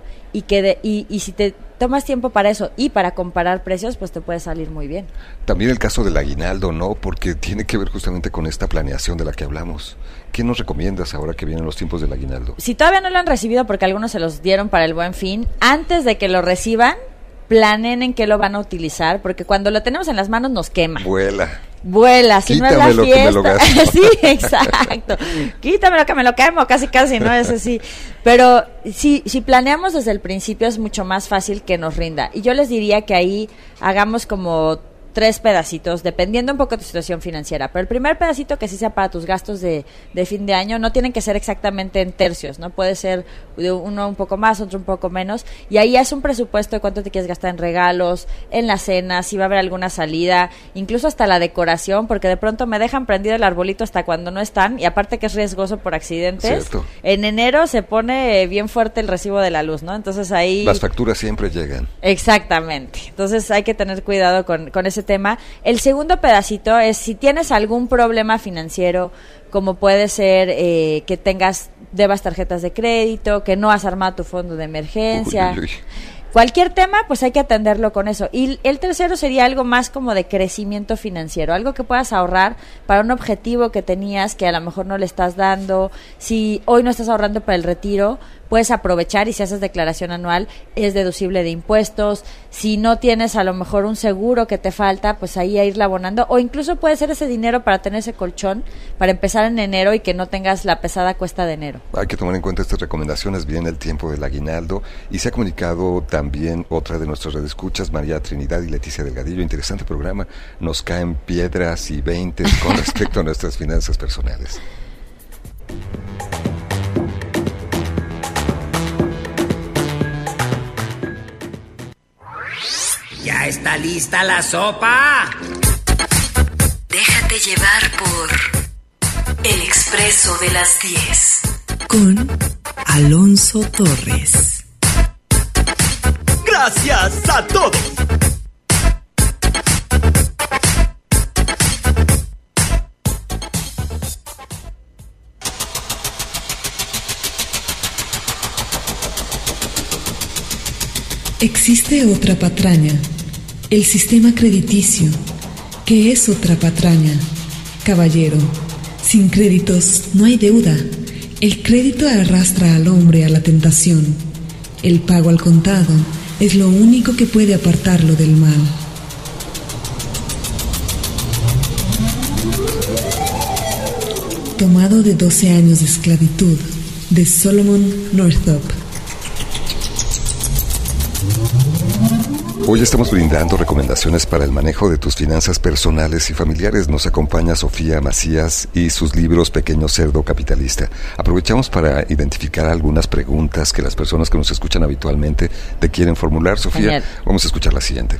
D: y si te tomas tiempo para eso y para comparar precios, pues te puede salir muy bien.
B: También el caso del aguinaldo, ¿no? Porque tiene que ver justamente con esta planeación de la que hablamos. ¿Qué nos recomiendas ahora que vienen los tiempos del aguinaldo?
D: Si todavía no lo han recibido, porque algunos se los dieron para el Buen Fin, antes de que lo reciban, planeen en qué lo van a utilizar, porque cuando lo tenemos en las manos nos quema.
B: Vuela.
D: vuela, si
B: quítame
D: no es la
B: lo
D: fiesta.
B: Que me lo gasto.
D: Sí, exacto. Quítame lo que me lo quemo, casi, ¿no? Es así. Pero si planeamos desde el principio es mucho más fácil que nos rinda. Y yo les diría que ahí hagamos como 3 pedacitos, dependiendo un poco de tu situación financiera. Pero el primer pedacito que sí sea para tus gastos de fin de año, no tienen que ser exactamente en tercios, ¿no? Puede ser uno un poco más, otro un poco menos. Y ahí es un presupuesto de cuánto te quieres gastar en regalos, en la cena, si va a haber alguna salida, incluso hasta la decoración, porque de pronto me dejan prendido el arbolito hasta cuando no están, y aparte que es riesgoso por accidentes.
B: Cierto.
D: En enero se pone bien fuerte el recibo de la luz, ¿no? Entonces ahí...
B: Las facturas siempre llegan.
D: Exactamente. Entonces hay que tener cuidado con ese tema. El segundo pedacito es si tienes algún problema financiero, como puede ser que debas tarjetas de crédito, que no has armado tu fondo de emergencia.
B: Uy.
D: Cualquier tema, pues hay que atenderlo con eso. Y el tercero sería algo más como de crecimiento financiero, algo que puedas ahorrar para un objetivo que tenías que a lo mejor no le estás dando. Si hoy no estás ahorrando para el retiro, puedes aprovechar, y si haces declaración anual es deducible de impuestos. Si no tienes a lo mejor un seguro que te falta, pues ahí a irla abonando, o incluso puede ser ese dinero para tener ese colchón para empezar en enero y que no tengas la pesada cuesta de enero.
B: Hay que tomar en cuenta estas recomendaciones. Viene el tiempo del aguinaldo y se ha comunicado también otra de nuestras redescuchas, María Trinidad y Leticia Delgadillo. Interesante programa. Nos caen piedras y 20 con respecto a nuestras finanzas personales.
N: ¿Ya está lista la sopa?
G: Déjate llevar por El Expreso de las 10.
K: Con Alonso Torres.
N: Gracias a todos.
K: Existe otra patraña, el sistema crediticio. ¿Qué es otra patraña? Caballero, sin créditos no hay deuda. El crédito arrastra al hombre a la tentación. El pago al contado es lo único que puede apartarlo del mal. Tomado de 12 años de esclavitud, de Solomon Northup.
B: Hoy estamos brindando recomendaciones para el manejo de tus finanzas personales y familiares. Nos acompaña Sofía Macías y sus libros Pequeño Cerdo Capitalista. Aprovechamos para identificar algunas preguntas que las personas que nos escuchan habitualmente te quieren formular. Sofía,
D: Genial.
B: Vamos a escuchar la siguiente.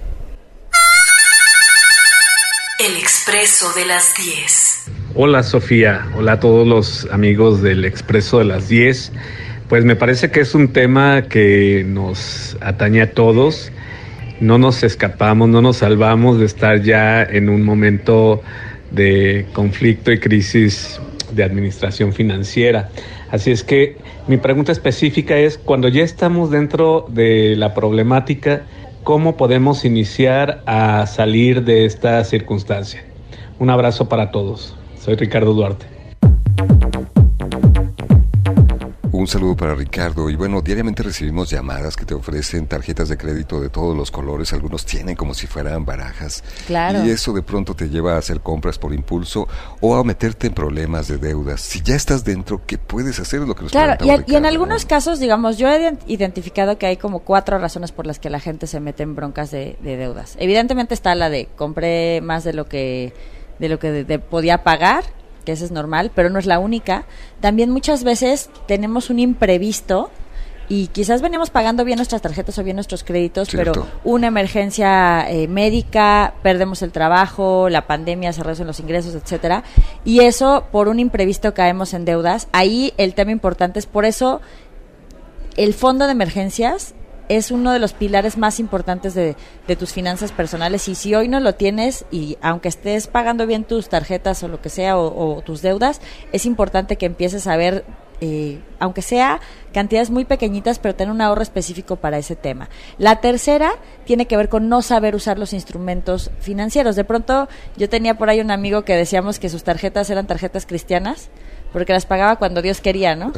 G: El Expreso de las 10.
O: Hola Sofía, hola a todos los amigos del Expreso de las 10. Pues me parece que es un tema que nos atañe a todos. No nos escapamos, no nos salvamos de estar ya en un momento de conflicto y crisis de administración financiera. Así es que mi pregunta específica es, cuando ya estamos dentro de la problemática, ¿cómo podemos iniciar a salir de esta circunstancia? Un abrazo para todos. Soy Ricardo Duarte.
B: Un saludo para Ricardo. Y bueno, diariamente recibimos llamadas que te ofrecen tarjetas de crédito de todos los colores. Algunos tienen como si fueran barajas.
D: Claro.
B: Y eso de pronto te lleva a hacer compras por impulso o a meterte en problemas de deudas. Si ya estás dentro, ¿qué puedes hacer? Es lo que nos
D: Claro,
B: preguntaba
D: y en
B: Ricardo,
D: algunos
B: ¿no?
D: casos, digamos, yo he identificado que hay como 4 razones por las que la gente se mete en broncas de deudas. Evidentemente está la de compré más de lo que podía pagar, que eso es normal, pero no es la única. También muchas veces tenemos un imprevisto y quizás venimos pagando bien nuestras tarjetas o bien nuestros créditos,
B: Cierto.
D: pero una emergencia médica, perdemos el trabajo, la pandemia, se reducen los ingresos, etcétera, y eso por un imprevisto caemos en deudas. Ahí el tema importante es, por eso el fondo de emergencias es uno de los pilares más importantes de tus finanzas personales, y si hoy no lo tienes, y aunque estés pagando bien tus tarjetas o lo que sea, o tus deudas, es importante que empieces a ver, aunque sea cantidades muy pequeñitas, pero tener un ahorro específico para ese tema. La tercera tiene que ver con no saber usar los instrumentos financieros. De pronto yo tenía por ahí un amigo que decíamos que sus tarjetas eran tarjetas cristianas, porque las pagaba cuando Dios quería, ¿no?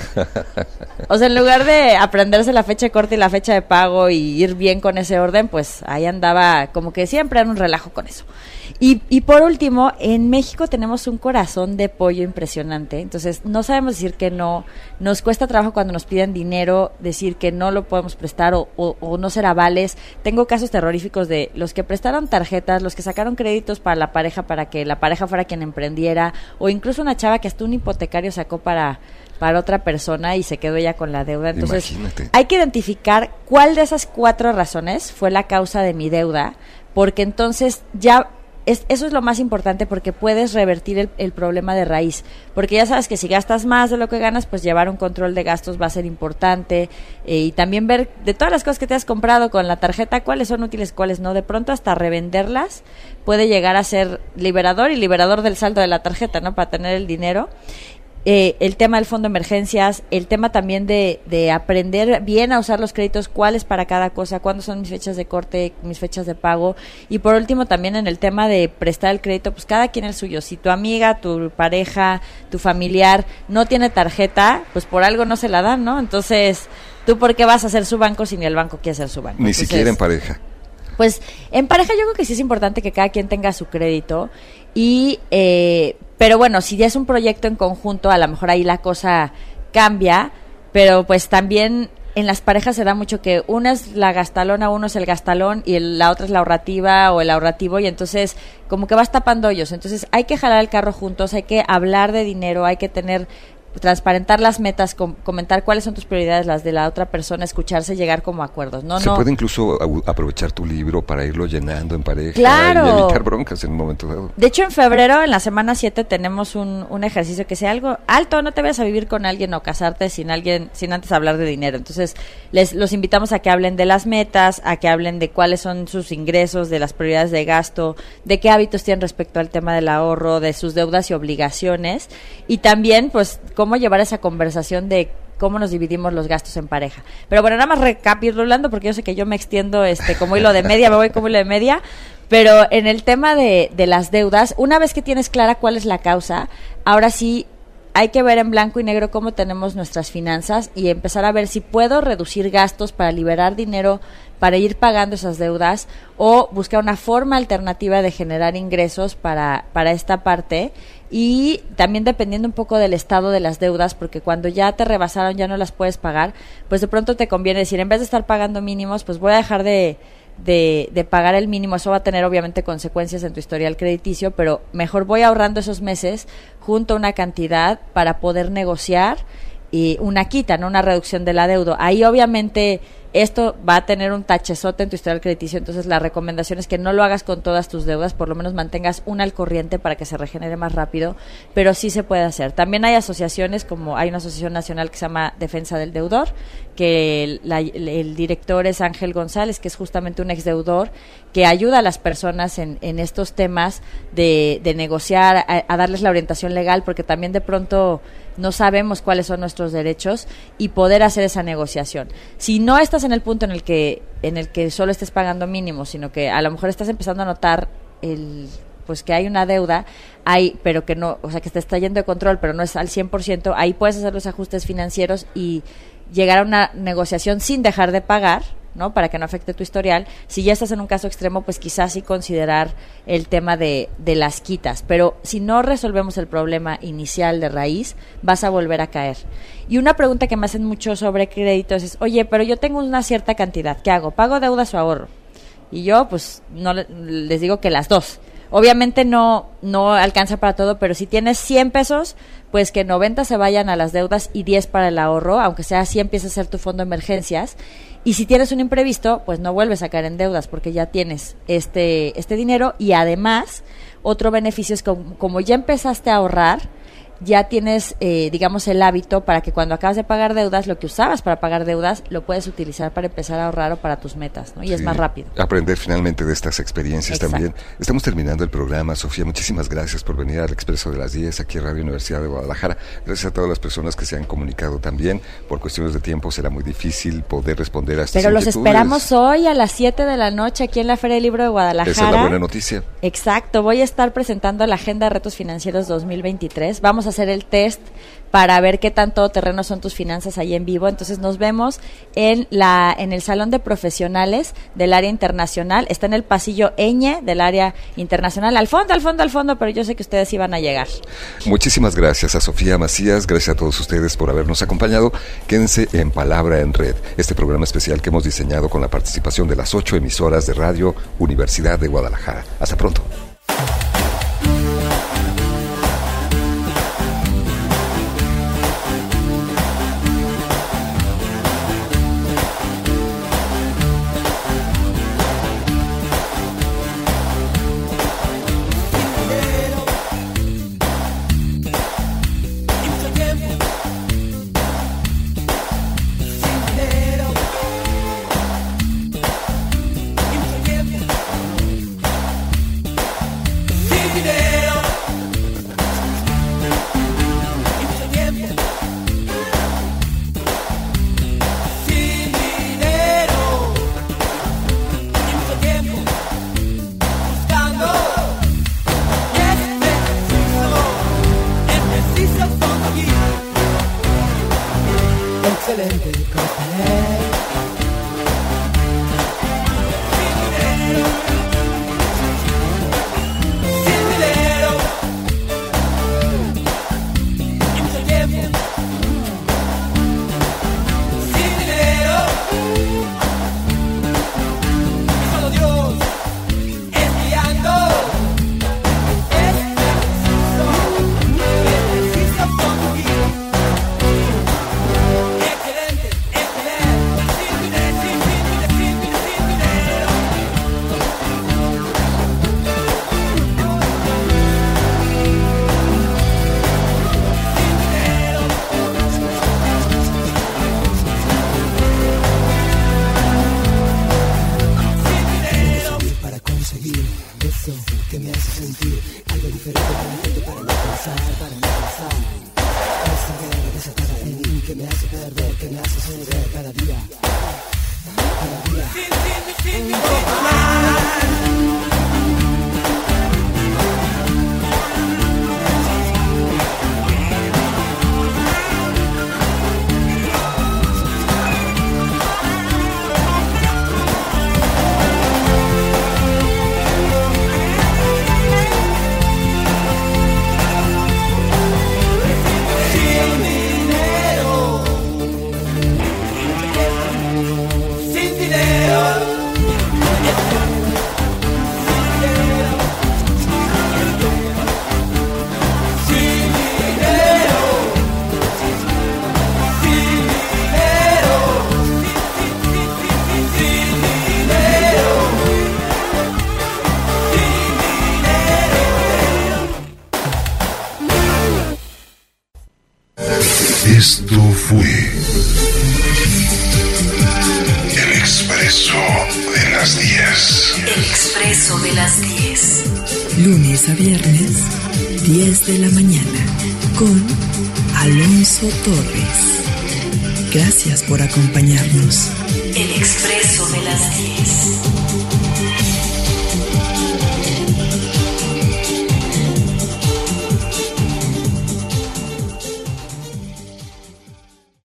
D: O sea, en lugar de aprenderse la fecha de corte y la fecha de pago y ir bien con ese orden, pues ahí andaba como que siempre era un relajo con eso. Y por último, en México tenemos un corazón de pollo impresionante, entonces no sabemos decir que no, nos cuesta trabajo cuando nos piden dinero, decir que no lo podemos prestar o no ser avales. Tengo casos terroríficos de los que prestaron tarjetas, los que sacaron créditos para la pareja para que la pareja fuera quien emprendiera, o incluso una chava que hasta un hipotecario sacó para otra persona y se quedó ella con la deuda. Entonces,
B: imagínate,
D: hay que identificar cuál de esas 4 razones fue la causa de mi deuda, porque entonces ya eso es lo más importante, porque puedes revertir el problema de raíz, porque ya sabes que si gastas más de lo que ganas, pues llevar un control de gastos va a ser importante, y también ver de todas las cosas que te has comprado con la tarjeta, cuáles son útiles, cuáles no. De pronto hasta revenderlas puede llegar a ser liberador, y liberador del saldo de la tarjeta, ¿no? Para tener el dinero. El tema del fondo de emergencias, el tema también de aprender bien a usar los créditos, cuáles para cada cosa, cuándo son mis fechas de corte, mis fechas de pago, y por último también en el tema de prestar el crédito, pues cada quien el suyo. Si tu amiga, tu pareja, tu familiar no tiene tarjeta, pues por algo no se la dan, ¿no? Entonces, ¿tú por qué vas a hacer su banco si ni el banco quiere ser su banco?
B: Ni siquiera en pareja.
D: Pues en pareja yo creo que sí es importante que cada quien tenga su crédito, y pero bueno, si ya es un proyecto en conjunto, a lo mejor ahí la cosa cambia, pero pues también en las parejas se da mucho que una es la gastalona, uno es el gastalón y la otra es la ahorrativa o el ahorrativo, y entonces como que vas tapando hoyos. Entonces hay que jalar el carro juntos, hay que hablar de dinero, hay que transparentar las metas, comentar cuáles son tus prioridades, las de la otra persona, escucharse, llegar como a acuerdos. Se
B: puede incluso aprovechar tu libro para irlo llenando en pareja,
D: claro,
B: y evitar broncas en un momento dado.
D: De hecho, en febrero, en la semana 7, tenemos un ejercicio que sea algo alto. No te vayas a vivir con alguien o casarte sin antes hablar de dinero. Entonces, los invitamos a que hablen de las metas, a que hablen de cuáles son sus ingresos, de las prioridades de gasto, de qué hábitos tienen respecto al tema del ahorro, de sus deudas y obligaciones, y también, pues, cómo llevar esa conversación de cómo nos dividimos los gastos en pareja. Pero bueno, nada más recapitulando, porque yo sé que yo me extiendo como hilo de media, me voy como hilo de media, pero en el tema de las deudas, una vez que tienes clara cuál es la causa, ahora sí hay que ver en blanco y negro cómo tenemos nuestras finanzas y empezar a ver si puedo reducir gastos para liberar dinero para ir pagando esas deudas, o buscar una forma alternativa de generar ingresos para esta parte. Y también dependiendo un poco del estado de las deudas, porque cuando ya te rebasaron, ya no las puedes pagar, pues de pronto te conviene decir, en vez de estar pagando mínimos, pues voy a dejar de pagar el mínimo. Eso va a tener obviamente consecuencias en tu historial crediticio, pero mejor voy ahorrando esos meses junto a una cantidad para poder negociar y una quita, no una reducción de la deuda. Ahí obviamente esto va a tener un tachezote en tu historial crediticio, entonces la recomendación es que no lo hagas con todas tus deudas, por lo menos mantengas una al corriente para que se regenere más rápido, pero sí se puede hacer. También hay asociaciones, como hay una asociación nacional que se llama Defensa del Deudor, que el director es Ángel González, que es justamente un exdeudor que ayuda a las personas en estos temas de negociar, a darles la orientación legal, porque también de pronto no sabemos cuáles son nuestros derechos, y poder hacer esa negociación. Si no estás en el punto en el que solo estés pagando mínimo, sino que a lo mejor estás empezando a notar pues que hay una deuda, pero que no, o sea, que te está yendo de control, pero no es al 100%, ahí puedes hacer los ajustes financieros y llegar a una negociación sin dejar de pagar, ¿no? Para que no afecte tu historial. Si ya estás en un caso extremo, pues quizás sí considerar el tema de las quitas, pero si no resolvemos el problema inicial de raíz, vas a volver a caer. Y una pregunta que me hacen mucho sobre créditos es, oye, pero yo tengo una cierta cantidad, ¿qué hago? ¿Pago deudas o ahorro? Y yo, pues, no les digo que las dos. Obviamente no alcanza para todo, pero si tienes 100 pesos, pues que 90 se vayan a las deudas y 10 para el ahorro, aunque sea así empieza a ser tu fondo de emergencias. Y si tienes un imprevisto, pues no vuelves a caer en deudas, porque ya tienes este dinero, y además otro beneficio es como ya empezaste a ahorrar, ya tienes, digamos, el hábito para que cuando acabas de pagar deudas, lo que usabas para pagar deudas, lo puedes utilizar para empezar a ahorrar o para tus metas, ¿no? Y sí, es más rápido.
B: Aprender finalmente de estas experiencias. Exacto. También. Estamos terminando el programa. Sofía, muchísimas gracias por venir al Expreso de las 10 aquí en Radio Universidad de Guadalajara. Gracias a todas las personas que se han comunicado también. Por cuestiones de tiempo será muy difícil poder responder a estas
D: inquietudes.
B: Pero
D: los esperamos hoy a las 7 de la noche aquí en la Feria del Libro de Guadalajara.
B: Esa es la buena noticia.
D: Exacto. Voy a estar presentando la Agenda de Retos Financieros 2023. Vamos a a hacer el test para ver qué tan todoterreno son tus finanzas ahí en vivo. Entonces nos vemos en el Salón de Profesionales del área internacional. Está en el pasillo Ñ del área internacional, al fondo, pero yo sé que ustedes iban a llegar.
B: Muchísimas gracias a Sofía Macías, gracias a todos ustedes por habernos acompañado. Quédense en Palabra en Red, este programa especial que hemos diseñado con la participación de las 8 emisoras de radio Universidad de Guadalajara. Hasta pronto.
H: Esto fue El Expreso de las 10.
G: El Expreso de las 10.
K: Lunes a viernes, 10 de la mañana, con Alonso Torres. Gracias por acompañarnos.
G: El Expreso de las 10.